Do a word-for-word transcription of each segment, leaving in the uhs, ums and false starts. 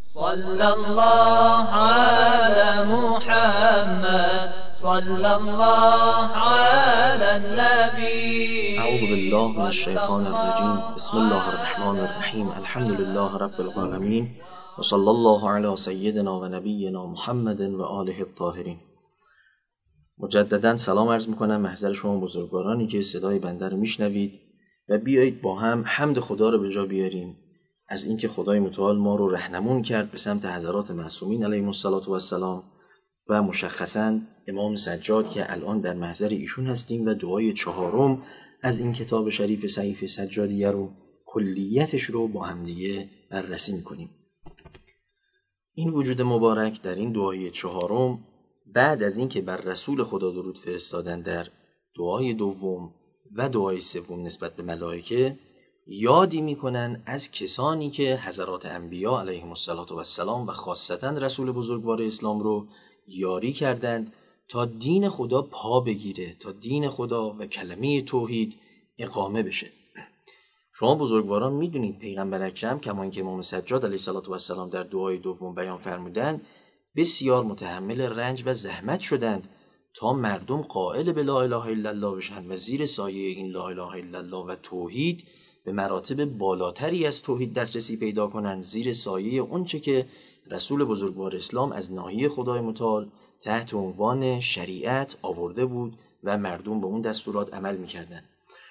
صلى الله على محمد صلى الله على النبي. اعوذ بالله من الشیطان الرجیم. بسم الله الرحمن الرحیم. الحمد لله رب العالمین و صلی الله علی سیدنا و نبینا محمد و آله الطاهرین. مجددا سلام عرض میکنم محضر شما بزرگوارانی که صدای بنده رو میشنوید و بیایید با هم حمد خدا رو به جا بیاریم از اینکه خدای متعال ما رو رهنمون کرد به سمت حضرات معصومین علیهم الصلاة و السلام و مشخصاً امام سجاد که الان در محضر ایشون هستیم و دعای چهارم از این کتاب شریف صحیفه سجادیه رو کلیتش رو با هم دیگه بررسی میکنیم. این وجود مبارک در این دعای چهارم بعد از اینکه بر رسول خدا درود فرستادن در دعای دوم و دعای سوم نسبت به ملائکه، یادی میکنن از کسانی که حضرات انبیا علیهم السلام و خاصتا رسول بزرگوار اسلام رو یاری کردند تا دین خدا پا بگیره، تا دین خدا و کلمه توحید اقامه بشه. شما بزرگواران میدونید پیغمبر اکرم کما اینکه امام سجاد علیه السلام در دعای دوم بیان فرمودند بسیار متحمل رنج و زحمت شدند تا مردم قائل به لا اله الا الله بشن و زیر سایه این لا اله الا الله و توحید به مراتب بالاتری از توحید دسترسی پیدا کنند، زیر سایه اونچه که رسول بزرگوار اسلام از ناحیه خدای متعال تحت عنوان شریعت آورده بود و مردم به اون دستورات عمل میکردن.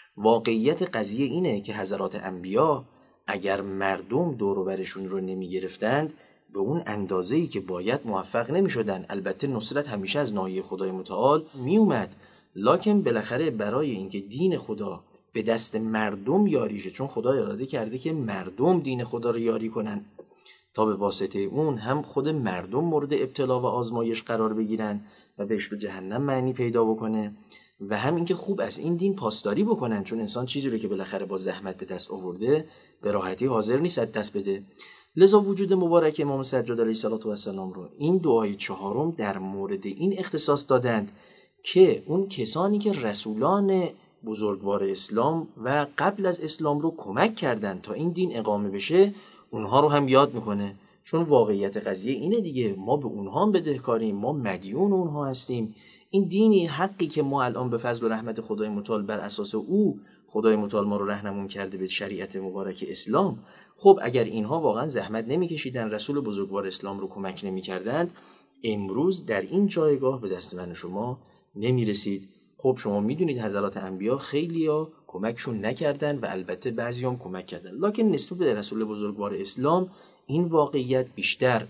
واقعیت قضیه اینه که حضرات انبیا اگر مردم دور و برشون رو نمی گرفتند به اون اندازه‌ای که باید موفق نمی شدن. البته نصرت همیشه از ناحیه خدای متعال می اومد، لکن بالاخره برای اینکه دین خدا به دست مردم یاری شه، چون خدا اراده کرده که مردم دین خدا رو یاری کنن تا به واسطه اون هم خود مردم مورد ابتلا و آزمایش قرار بگیرن و بهش به جهنم معنی پیدا بکنه و هم اینکه خوب از این دین پاسداری بکنن، چون انسان چیزی رو که بالاخره با زحمت به دست آورده به راحتی حاضر نیست دست بده. لذا وجود مبارک امام سجاد علیه السلام رو این دعای چهارم در مورد این اختصاص دادند که اون کسانی که رسولان بزرگوار اسلام و قبل از اسلام رو کمک کردند تا این دین اقامه بشه اونها رو هم یاد میکنه، چون واقعیت قضیه اینه دیگه، ما به اونها هم بدهکاریم، ما مدیون اونها هستیم. این دینی حقی که ما الان به فضل و رحمت خدای متعال بر اساس او خدای متعال ما رو رهنمون کرده به شریعت مبارک اسلام. خب اگر اینها واقعا زحمت نمیکشیدن، رسول بزرگوار اسلام رو کمک نمیکردند، امروز در این جایگاه به دست من شما نمیرسید. خب شما میدونید حضرات انبیا خیلیا کمکشون نکردن و البته بعضی هم کمک کردن، لکن نسبت به رسول بزرگوار اسلام این واقعیت بیشتر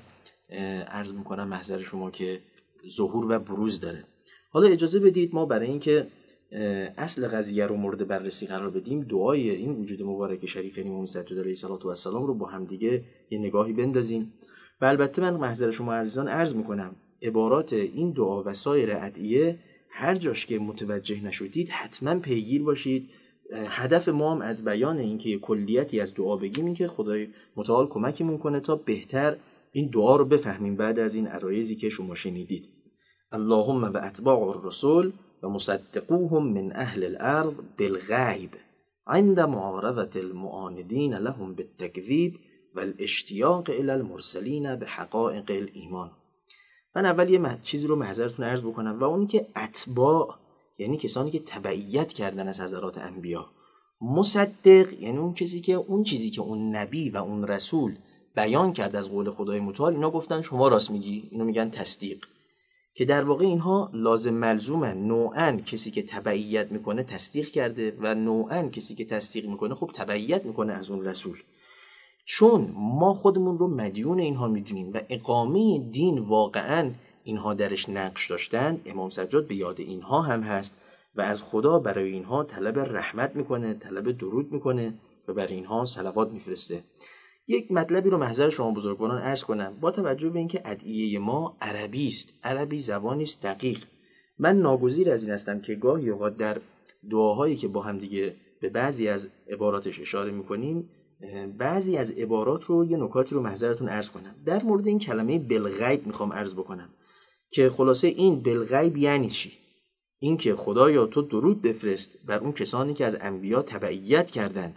عرض میکنم محضر شما که ظهور و بروز داره. حالا اجازه بدید ما برای اینکه اصل قضیه رو مورد بررسی قرار بدیم دعای این وجود مبارک شریف امام سجاد علیه السلام رو با هم دیگه یه نگاهی بندازیم و البته من محضر شما عزیزان عرض میکنم عبارات این دعا و سایر ادعیه هر جاش که متوجه نشدید حتما پیگیر باشید. هدف ما هم از بیان اینکه کلیتی از دعا بگیم این که خدای متعال کمکمون کنه تا بهتر این دعا رو بفهمیم بعد از این عرایضی که شما شنیدید. اللهم و اتباع الرسول و مصدقوهم من اهل الارض بالغیب عند معارضة المعاندین لهم بالتکذیب والاشتیاق الى المرسلین بحقائق الایمان. من اول یه چیزی رو محضرتون عرض بکنم و اون که اتباع یعنی کسانی که تبعیت کردن از حضرات انبیا، مصدق یعنی اون کسی که اون چیزی که اون نبی و اون رسول بیان کرد از قول خدای متعال اینا گفتن شما راست میگی، اینو میگن تصدیق، که در واقع اینها لازم ملزومن. نوعاً کسی که تبعیت میکنه تصدیق کرده و نوعاً کسی که تصدیق میکنه خب تبعیت میکنه از اون رسول، چون ما خودمون رو مدیون اینها میدونیم و اقامه دین واقعاً اینها درش نقش داشتن. امام سجاد به یاد اینها هم هست و از خدا برای اینها طلب رحمت میکنه، طلب درود میکنه و برای اینها صلوات میفرسته. یک مطلبی رو محضر شما بزرگواران عرض کنم. با توجه به اینکه ادعیه ما عربی است، عربی زبانی است دقیق، من ناگزیر از این هستم که گاهی اوقات در دعاهایی که با هم دیگه به بعضی از عباراتش اشاره میکنیم بعضی از عبارات رو یه نکاتی رو محضرتون عرض کنم. در مورد این کلمه بالغیب میخوام عرض بکنم که خلاصه این بالغیب یعنی چی؟ این که خدایا تو درود بفرست بر اون کسانی که از انبیا تبعیت کردند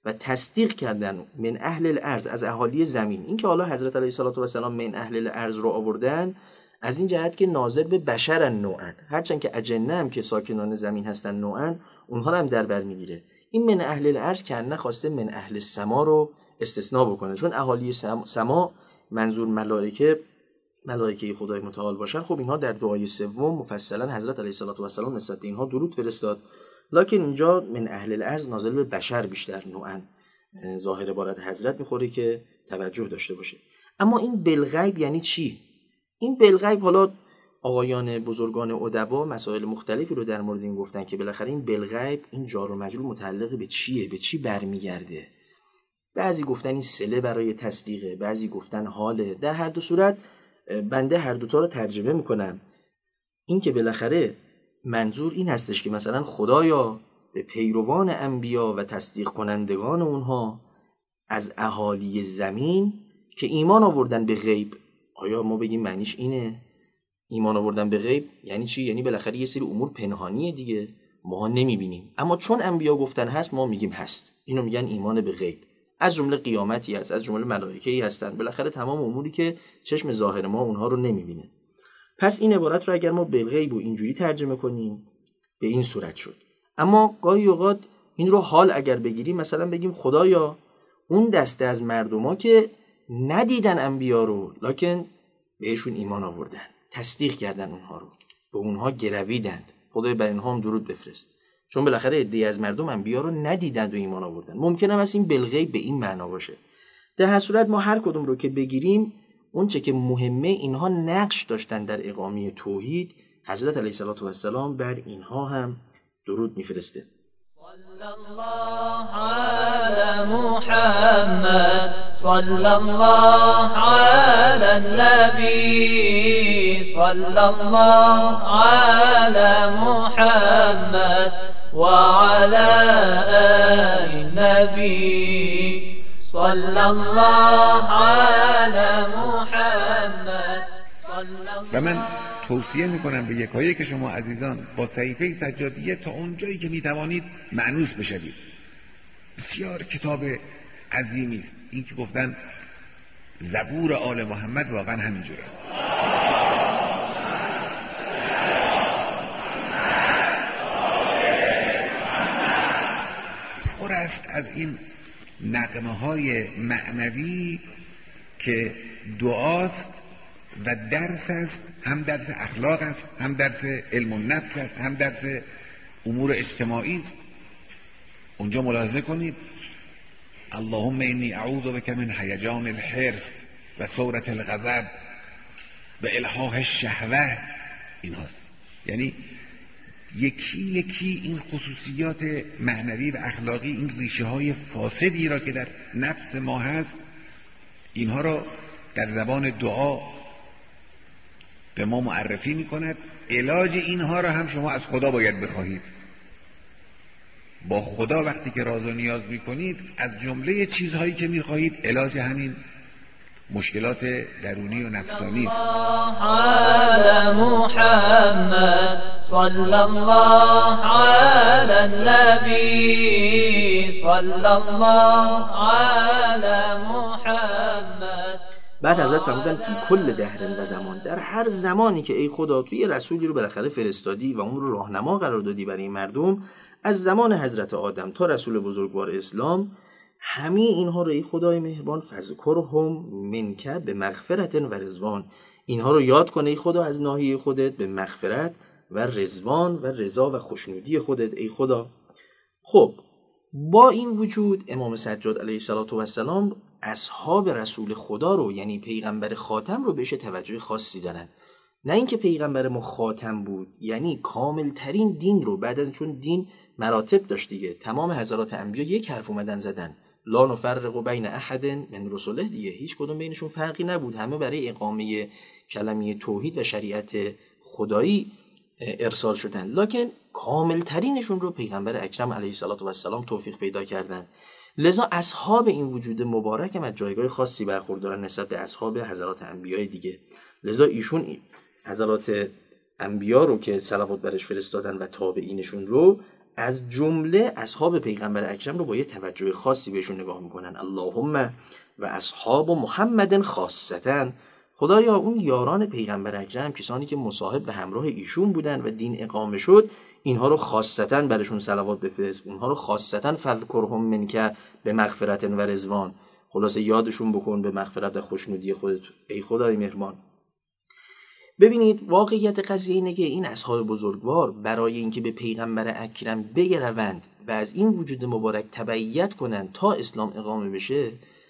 و تصدیق کردن من اهل الارض، از اهالی زمین. این که حالا حضرت علیه الصلاه و السلام من اهل الارض رو آوردن از این جهت که ناظر به بشر نوعا، هرچند که اجنه هم که ساکنان زمین هستن نوعا، اونها رو هم در بر میگیره. این من اهل الارض که نه خواسته من اهل السما رو استثناء بکنه، چون اهالی سما منظور ملائکه ملائکه خدای متعال باشن. خب اینها در دعای سوم مفصلا حضرت علیه الصلاه و السلام نسبت به اینها درود فرستاد، لکن اینجا من اهل الارض نازل به بشر بیشتر نوعا ظاهر عبارت حضرت میخوره که توجه داشته باشه. اما این بالغیب یعنی چی؟ این بالغیب، حالا آقایان بزرگان ادبا مسائل مختلفی رو در مورد این گفتن که بالاخره این بالغیب، این جار و مجرور متعلق به چیه، به چی برمیگرده. بعضی گفتن این صله برای تصدیقه، بعضی گفتن حاله. در هر دو صورت بنده هر دوتا رو ترجمه میکنم. این که بالاخره منظور این هستش که مثلا خدایا به پیروان انبیا و تصدیق کنندگان اونها از اهالی زمین که ایمان آوردن به غیب، آیا ما بگیم معنیش اینه؟ ایمان آوردن به غیب یعنی چی؟ یعنی بالاخره یه سری امور پنهانیه دیگه، ما نمیبینیم، اما چون انبیا گفتن هست ما میگیم هست. اینو میگن ایمان به غیب. از جمله قیامتی هست، از جمله ملائکه‌ای هستن، بالاخره تمام اموری که چشم ظاهر ما اونها رو نمیبینه. پس این عبارت رو اگر ما بالغیب و اینجوری ترجمه کنیم به این صورت شد. اما گاهی اوقات این رو حال اگر بگیریم، مثلا بگیم خدایا اون دسته از مردما که ندیدن انبیا رو لکن بهشون ایمان آوردن، تصدیق کردن اونها رو، به اونها گرویدند، خدای بر اینها هم درود بفرست، چون بالاخره عده‌ای از مردم انبیا رو ندیدند و ایمان آوردن. ممکنه است این بالغیب به این معنا باشه. در هر صورت ما هر کدوم رو که بگیریم، اون چه که مهمه اینها نقش داشتن در اقامه توحید، حضرت علیه الصلاه و السلام بر اینها هم درود میفرسته. صلی الله علی محمد، صلی الله علی النبی، صلی الله علی محمد و علی آل النبی، صلی الله علی محمد. و من توصیه میکنم به یکایی که شما عزیزان با صحیفه سجادیه تا اونجایی که میتوانید مأنوس بشوید. بسیار کتاب عظیمی است. این که گفتن زبور آل محمد واقعا همینجور است. پر است از این نغمه های معنوی که دعاست و درس است، هم درس اخلاق است، هم درس علم النفس است، هم درس امور اجتماعی است. اونجا ملاحظه کنید اللهم انی اعوذ بک من هیجان الحرص و ثورة الغضب و الحاح الشهوه، این هاست. یعنی یکی یکی این خصوصیات معنوی و اخلاقی، این ریشه های فاسدی را که در نفس ما هست، اینها را در زبان دعا به ما معرفی می کند. علاج اینها را هم شما از خدا باید بخواهید. با خدا وقتی که راز و نیاز می کنید، از جمله چیزهایی که می خواهید علاج همین مشکلات درونی و نفسانی است. علی محمد، صلی الله علی النبی، صلی الله علی محمد. بعد حضرت فرمودن فی کل دهر و زمان، در هر زمانی که ای خدا توی رسولی رو بالاخره فرستادی و اون رو راهنما قرار دادی برای مردم، از زمان حضرت آدم تا رسول بزرگوار اسلام، همه اینها رو ای خدای مهربان فذکرهم منک به مغفرت و رضوان، اینها رو یاد کنه ای خدا از ناحیه خودت به مغفرت و رضوان و رضا و خوشنودی خودت ای خدا. خب با این وجود امام سجاد علیه السلام اصحاب رسول خدا رو، یعنی پیغمبر خاتم رو، بهش توجه خاصی دارن. نه اینکه پیغمبر ما خاتم بود، یعنی کامل ترین دین رو، بعد از چون دین مراتب داشت دیگه، تمام حضرات انبیا یک حرف اومدن زدن، لا نفرق بین احد من رسله، دیگه هیچ کدوم بینشون فرقی نبود، همه برای اقامه کلمه توحید و شریعت خدایی ارسال شدن، لکن کامل ترینشون رو پیغمبر اکرم علیه السلام توفیق پیدا کردن. لذا اصحاب این وجود مبارک هم از جایگاه خاصی برخوردارن نسبت به اصحاب حضرات انبیای دیگه. لذا ایشون حضرات انبیا رو که صلوات برش فرستادن و تابعینشون رو از جمله اصحاب پیغمبر اکرم رو با یه توجه خاصی بهشون نگاه میکنن. اللهم و اصحاب محمد خاصتاً، خدایا اون یاران پیغمبر اکرم، کسانی که مصاحب و همراه ایشون بودن و دین اقامه شد، اینها رو خاصتاً برشون صلوات بفرست، اونها رو خاصتاً فذکرهم منک به مغفرت و رضوان، خلاصه یادشون بکن به مغفرت و خوشنودی خودت ای خدای مهربان. ببینید واقعیت قضیه اینه که این اصحاب بزرگوار برای اینکه به پیغمبر اکرم بگروند و از این وجود مبارک تبعیت کنند تا اسلام اقامه بشه،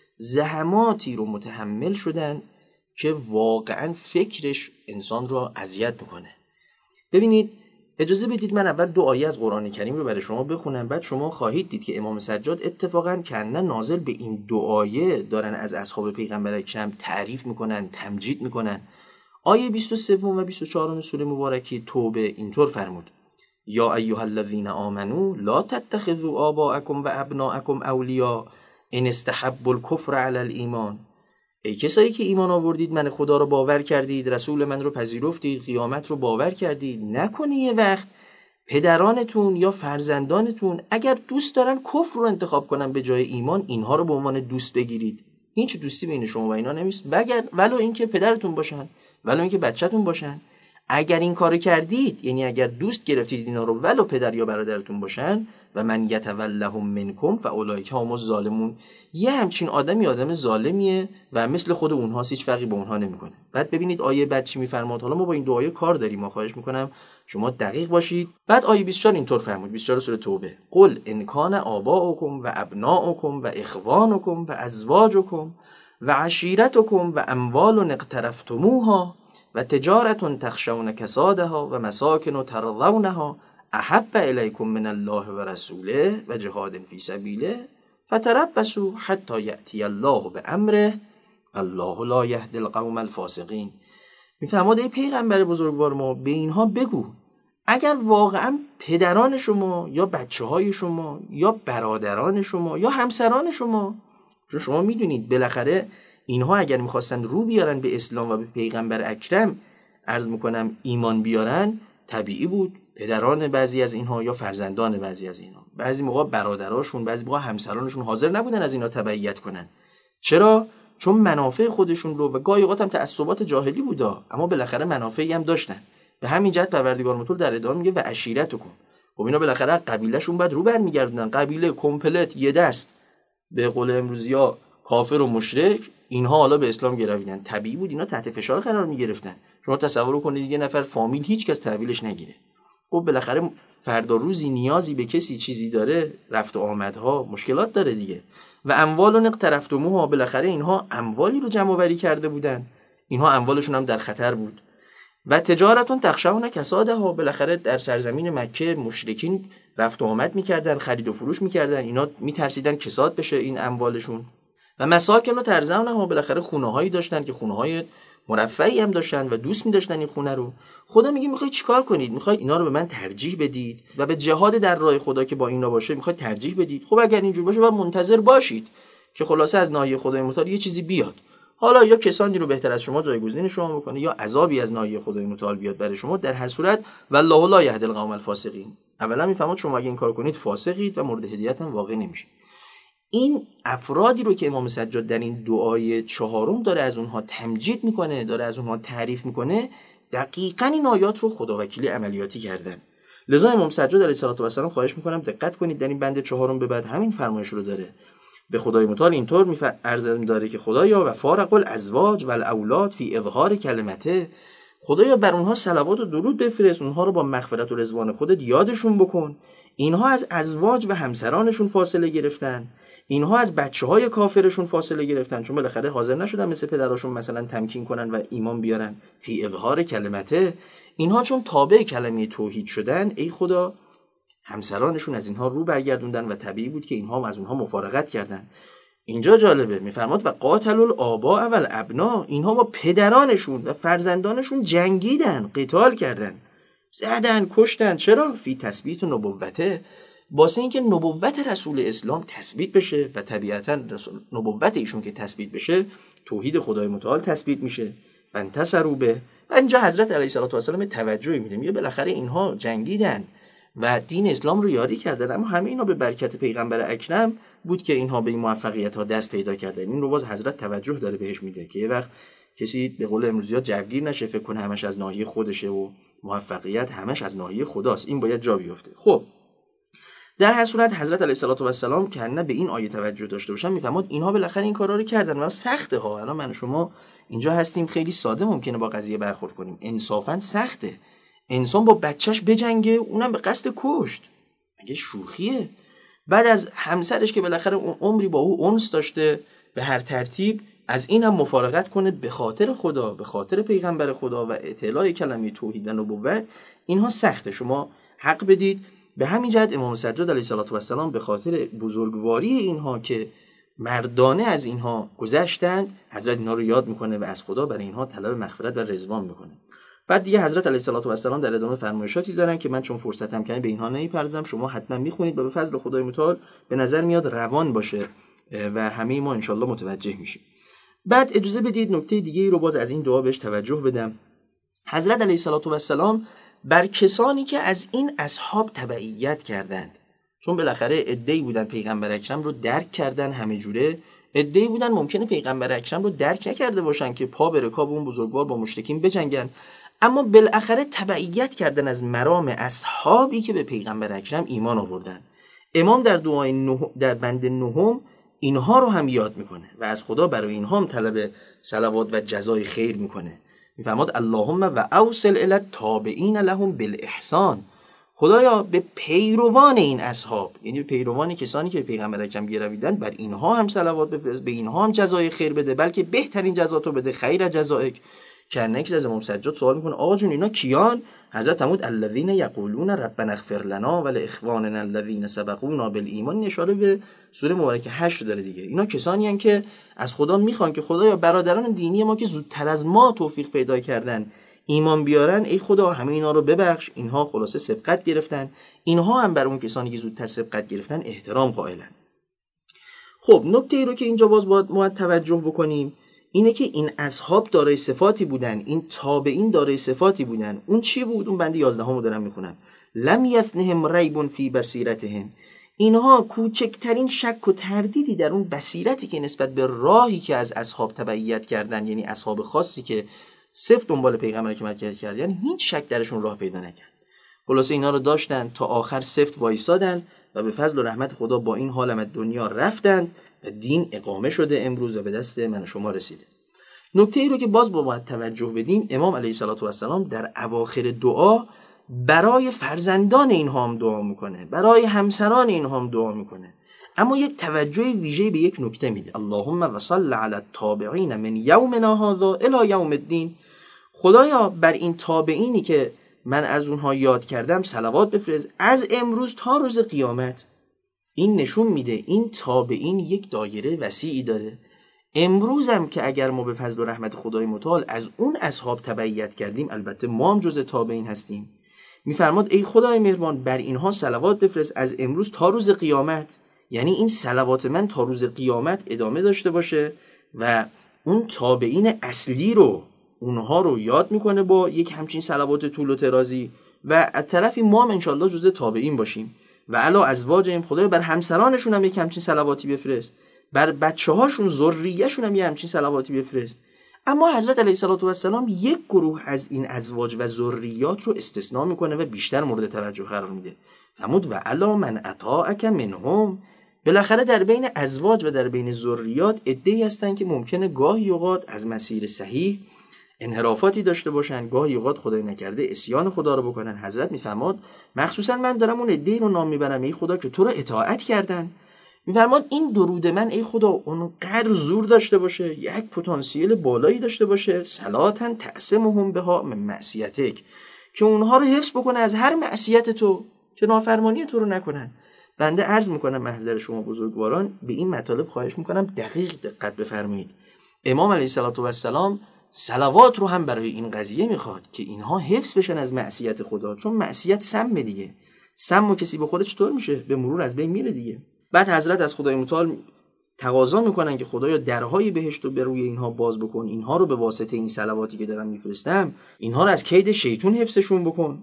زحماتی رو متحمل شدن که واقعا فکرش انسان رو اذیت میکنه. ببینید اجازه بدید من اول دو آیه از قرآن کریم رو برای شما بخونم، بعد شما خواهید دید که امام سجاد اتفاقا کنن نازل به این دو آیه دارن از اصحاب پیغمبر اکرم تعریف میکنن، تمجید میکنن. آیه بیست و سه و بیست و چهار سوره مبارکه توبه اینطور فرمود: یا ایها الذین آمنوا لا تتخذوا آباءکم و ابناءکم اولیاء ان استحبوا الکفر علی الایمان. ای کسایی که ایمان آوردید، من خدا رو باور کردید، رسول من رو پذیرفتید، قیامت رو باور کردید، نکنی یه وقت پدرانتون یا فرزندانتون اگر دوست دارن کفر رو انتخاب کنن به جای ایمان، اینها رو به عنوان دوست بگیرید. این چه دوستی بین شما و اینا نمیست، وگر ولو اینکه پدرتون باشن، ولو اینکه بچه‌تون باشن. اگر این کارو کردید، یعنی اگر دوست گرفتید اینا رو ولو پدر یا برادرتون باشن، و من یتولهم منکم فاولئک هم الظالمون، یه همچین آدمی آدم ظالمیه و مثل خود اونها هیچ فرقی با اونها نمیکنه. بعد ببینید آیه بعد چی میفرماد. حالا ما با این دو آیه کار داریم، ما خواهش میکنم شما دقیق باشید. بعد آیه بیست و چهار اینطور فرمود، بیست و چهار سوره توبه: قل ان کان آباؤکم و ابناؤکم و اخوانکم و ازواجکم و عشیرتکم و اموال اقترفتموها و تجارت تخشون کسادها و مساکن ترضونها احب الیکم من الله و رسوله و جهاد فی سبیله فتربصوا حتی یأتی الله بامره الله لا یهدی القوم الفاسقین. میفرماد ای پیغمبر بزرگوار ما، به اینها بگو اگر واقعا پدران شما یا بچه های شما یا برادران شما یا همسران شما، چون شما میدونید بالاخره اینها اگر میخواستن رو بیارن به اسلام و به پیغمبر اکرم، عرض میکنم ایمان بیارن، طبیعی بود پدران بعضی از اینها یا فرزندان بعضی از اینها، بعضی موقع برادراشون، بعضی موقع همسرانشون حاضر نبودن از اینا تبعیت کنن. چرا؟ چون منافع خودشون رو، و گاهی اوقات هم تعصبات جاهلی بودا، اما بالاخره منافعی هم داشتن. به همین جهت پروردگار متعال در ادامه میگه و عشیرتکم. خب اینا بالاخره قبیلهشون بعد رو برمیگردونن، قبیله کمپلت یه دست به قول امروزیا کافر و مشرک، اینها حالا به اسلام گرویدن. طبیعی بود اینا تحت فشار قرار میگرفتن. شما تصور کنید یه نفر فامیل هیچ کس تحویلش نگیره. خب بالاخره فردا روزی نیازی به کسی چیزی داره، رفت و آمدها مشکلات داره دیگه. و اموال اقترفتموها، بالاخره اینها اموالی رو جمع آوری کرده بودن، اینها اموالشون هم در خطر بود. و تجارتون تخشون کسادها، بالاخره در سرزمین مکه مشرکین رفت و آمد میکردن، خرید و فروش میکردن، اینا میترسیدن کساد بشه این اموالشون. و مساکن و ترزونها، بالاخره خونه هایی داشتن که خونه های مرفعی هم داشتن و دوست می داشتن این خونه رو. خدا میگه میخواید چیکار کنید؟ میخواید اینا رو به من ترجیح بدید و به جهاد در راه خدا که با اینا باشه میخواید ترجیح بدید. خب اگر اینجور باشه باید منتظر باشید که خلاصه از ناحیه خدای متعال یه چیزی بیاد. حالا یا کسانی رو بهتر از شما جایگزین شما بکنه یا عذابی از ناحیه خدای متعال بیاد برای شما. در هر صورت والله لا یهدی القوم الفاسقین. اولا میفهمید شما اگه این کار کنید فاسقید و مورد هدایت هم واقع نمیشید. این افرادی رو که امام سجاد در این دعای چهارم داره از اونها تمجید میکنه، داره از اونها تعریف میکنه، دقیقاً این آیات رو خداوکیلی عملیاتی کردن. لذا امام سجاد علیه السلام خواهش میکنم دقت کنید، در این بند چهارم به بعد همین فرمایش رو داره. به خدای متعال اینطور میفرمایه داره که خدایا و فارق الازواج و الاولاد فی اظهار کلمته، خدایا بر اونها صلوات و درود بفرست، اونها رو با مغفرت و رضوان خودت یادشون بکن. اینها از ازواج و همسرانشون فاصله گرفتن، اینها از بچه‌های کافرشون فاصله گرفتن، چون بالاخره حاضر نشدن مثل پدراشون مثلا تمکین کنن و ایمان بیارن. فی اظهار کلمته، اینها چون تابع کلمه توحید شدن، ای خدا همسرانشون از اینها رو برگردوندن و طبیعی بود که اینها هم از اونها مفارقت کردن. اینجا جالبه میفرماد و قاتل الآباء و الابناء، اینها با پدرانشون و فرزندانشون جنگیدن، قتال کردن، زدن، کشتن. چرا؟ فی تثبیت نبوته، واسه اینکه نبوت رسول اسلام تثبیت بشه و طبیعتا نبوت ایشون که تثبیت بشه توحید خدای متعال تثبیت میشه. انتصروا به. و اینجا حضرت علیه السلام توجهی میده، میگه بالاخره اینها جنگیدن و دین اسلام رو یاری کردن، اما همه اینا به برکت پیغمبر اکرم بود که اینها به این موفقیت ها دست پیدا کردن. این رو باز حضرت توجه داره بهش میده که یه وقت کسی به قول امروزی‌ها جوگیر نشه، فکر کنه همش از ناحیه خودشه و موفقیت همش از ناحیه خداست. این باید جا بیفته. خب در هر صورت حضرت علیه السلام که نه به این آیه توجه داشته باشن میفهمد اینها بالاخره این کارا رو کردن و سخته ها. الان من و شما اینجا هستیم، خیلی ساده ممکنه با قضیه برخورد کنیم، انصافا سخته. انسان با بچهش بجنگه، اونم به قصد کشت، مگه شوخیه؟ بعد از همسرش که بالاخره عمری با او انس داشته به هر ترتیب، از این هم مفارقت کنه به خاطر خدا، به خاطر پیغمبر خدا و اطلاع کلمه توحید و نبوت. اینها سخته، شما حق بدید. به همین جهت امام سجاد علیه السلام به خاطر بزرگواری اینها که مردانه از اینها گذشتند، حضرت اینها رو یاد میکنه و از خدا برای اینها طلب مغفرت و رضوان میکنه. بعد دیگه حضرت علیه السلام در ادامه فرمایشاتی دارن که من چون فرصتم کمی به اینها نمیپردازم، شما حتما میخونید و به فضل خدای متعال به نظر میاد روان باشه و همه ما انشالله متوجه میشیم. بعد اجازه بدید نکته دیگه رو باز از این دعا بهش توجه بدم. حضرت علیه السلام بر کسانی که از این اصحاب تبعیت کردند، چون بالاخره عده‌ای بودن پیغمبر اکرم رو درک کردن همه جوره، عده‌ای بودن ممکنه پیغمبر اکرم رو درک نکرده باشن که پا به رکاب اون بزرگوار با مشرکین بجنگن، اما بالاخره تبعیت کردن از مرام اصحابی که به پیغمبر اکرم ایمان آوردن. امام در دعای نه در بند نهم اینها رو هم یاد میکنه و از خدا برای اینها هم طلب صلوات و جزای خیر میکنه. میفرماد اللهم و اوصل الی التابعین لهم بالاحسان. خدایا به پیروان این اصحاب، یعنی به پیروان کسانی که پیغمبر اکرم گرویدن، بر اینها هم صلوات بفرست، به اینها هم جزای خیر بده، بلکه بهترین جزاتو بده، خیر جزائک. که نکس از امام سجاد سوال میکنه آقا جون اینا کیان؟ حضرت فرمود الذین یقولون ربنا اغفر لنا ولاخواننا الذین سبقونا بالایمان. اشاره به سوره مبارکه هشت داره دیگه. اینا کسانی هستند که از خدا میخوان که خدایا برادران دینی ما که زودتر از ما توفیق پیدا کردن ایمان بیارن، ای خدا همه اینا رو ببخش. اینها خلاصه سبقت گرفتن، اینها هم بر اون کسانی که زودتر سبقت گرفتن احترام قائلن. خب نکته ای رو که اینجا باز باید, باید توجه بکنیم اینه که این اصحاب دارای صفاتی بودن، این تابعین دارای صفاتی بودن. اون چی بود؟ اون بند یازده همو دارم میخونم. لم یثنهم ریب فی بصیرتهم. اینها کوچکترین شک و تردیدی در اون بصیرتی که نسبت به راهی که از اصحاب تبعیت کردن، یعنی اصحاب خاصی که صفت دنبال پیغمبر که مرکز کردن، یعنی هیچ شک درشون راه پیدا نکرد. خلاصه اینا رو داشتن تا آخر سفت وایسادن و به فضل و رحمت خدا با این حال از دنیا رفتند و دین اقامه شده امروز و به دست من و شما رسیده. نکته ای رو که باز با باید توجه بدیم، امام علیه السلام در اواخر دعا برای فرزندان اینها هم دعا میکنه، برای همسران اینها هم دعا میکنه، اما یک توجه ویژه به یک نکته میده. اللهم وصل علی التابعین من یومنا هذا الی یوم الدین. خدایا بر این تابعینی که من از اونها یاد کردم صلوات بفرست از امروز تا روز قیامت. این نشون میده این تابعین یک دایره وسیعی داره. امروز هم که اگر ما به فضل و رحمت خدای متعال از اون اصحاب تبعیت کردیم، البته ما هم جز تابعین هستیم. میفرماد ای خدای مهربان بر اینها صلوات بفرست از امروز تا روز قیامت. یعنی این صلوات من تا روز قیامت ادامه داشته باشه و اون تابعین اصلی رو، اونها رو یاد میکنه با یک همچین صلوات طول و ترازی و از طرفی ما هم انشالله جز تابعین باشیم. و علا ازواجهم، خدایا بر همسرانشون هم یک همچین صلواتی بفرست، بر بچه هاشون ذریه‌شون هم یک همچین صلواتی بفرست. اما حضرت علیه السلام یک گروه از این ازواج و ذریات رو استثناء میکنه و بیشتر مورد توجه قرار میده. فرمود و علا من اطاعک منهم. بالاخره در بین ازواج و در بین ذریات عده‌ای هستن که ممکنه گاهی اوقات از مسیر صحیح انحرافاتی داشته باشن، گاهی اوقات خدای نکرده اسیان خدا رو بکنن. حضرت میفرماد مخصوصا من دارم اون عده‌ای رو نام میبرم ای خدا که تو رو اطاعت کردن. میفرماد این درود من ای خدا اونقدر زور داشته باشه، یک پتانسیل بالایی داشته باشه، صلاتن تعصمهم بها من معصیتک، که اونها رو حفظ بکنه از هر معصیت تو، که نافرمانی تو رو نکنن. بنده عرض میکنم محضر شما بزرگواران به این مطالب خواهش میکنم دقیق دقت بفرمایید. امام علیه السلام صلوات رو هم برای این قضیه میخواد که اینها حفظ بشن از معصیت خدا، چون معصیت سم دیگه، سم و کسی بخوره چطور میشه؟ به مرور از بین میره دیگه. بعد حضرت از خدای متعال تقاضا میکنن که خدایا درهای بهشت رو به روی اینها باز بکن، اینها رو به واسطه این صلواتی که دارم میفرستم اینها رو از کید شیطان حفظشون بکن.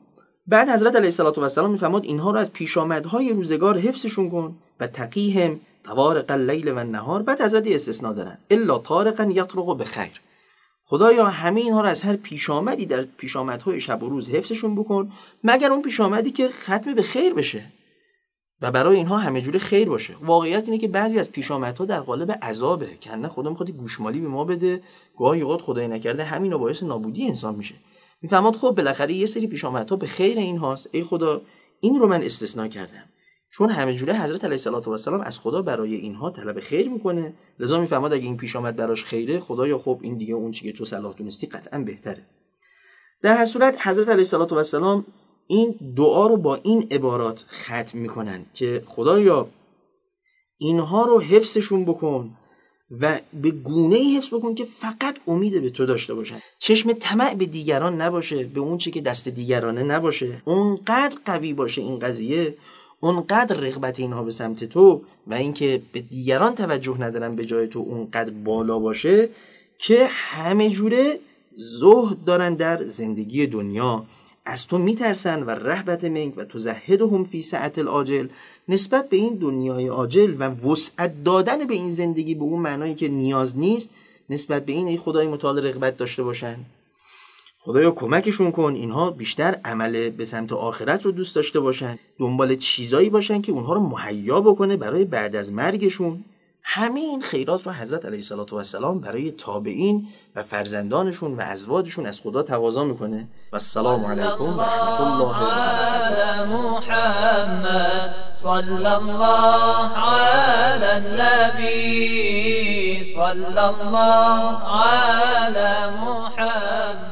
بعد حضرت علیه السلام میفرماد اینها رو از پیشامدهای روزگار حفظشون کن و تقیهم طوارق اللیل و النهار. بعد حضرت استثناء دارن الا طارقا یطرق بخیر، خدایا همه اینها رو از هر پیشامدی در پیشامدهای شب و روز حفظشون بکن مگر اون پیشامدی که ختم به خیر بشه و برای اینها همه جوره خیر باشه. واقعیت اینه که بعضی از پیشامدها در قالب عذابه، کنه خدا میخواد گوشمالی به ما بده، گاهی اوقات خدای نکرده همینا باعث نابودی انسان میشه. میفهمد خب بالاخره یه سری پیشامدها به خیر این هاست، ای خدا این رو من استثناء کردم، چون همه جوره حضرت علیه السلام از خدا برای اینها طلب خیر میکنه، لذا میفهمد اگه این پیشامد براش خیره خدایا خب این دیگه اون چیزی که تو صلاح دونستی قطعا بهتره. در هر صورت حضرت علیه السلام این دعا رو با این عبارات ختم میکنن که خدایا اینها رو حفظشون بکن و به گونه‌ای حفظ بکن که فقط امید به تو داشته باشن، چشم طمع به دیگران نباشه، به اون چی که دست دیگرانه نباشه، اونقدر قوی باشه این قضیه، اونقدر رغبت اینها به سمت تو و اینکه به دیگران توجه ندارن به جای تو اونقدر بالا باشه که همه جوره زهد دارن در زندگی دنیا، از تو میترسن و رهبت منک و تزهدهم فی سعة العاجل، نسبت به این دنیای عاجل و وسعت دادن به این زندگی به اون معنایی که نیاز نیست، نسبت به این ای خدای متعال رغبت داشته باشن. خدایا کمکشون کن اینها بیشتر عمل به سمت آخرت رو دوست داشته باشن، دنبال چیزایی باشن که اونها رو مهیا بکنه برای بعد از مرگشون. همه این خیرات رو حضرت علیه السلام برای تابعین و فرزندانشون و ازواجشون از خدا تقاضا میکنه. و السلام علیکم و رحمت الله و محمد صلی الله علی النبی صلی الله علی محمد.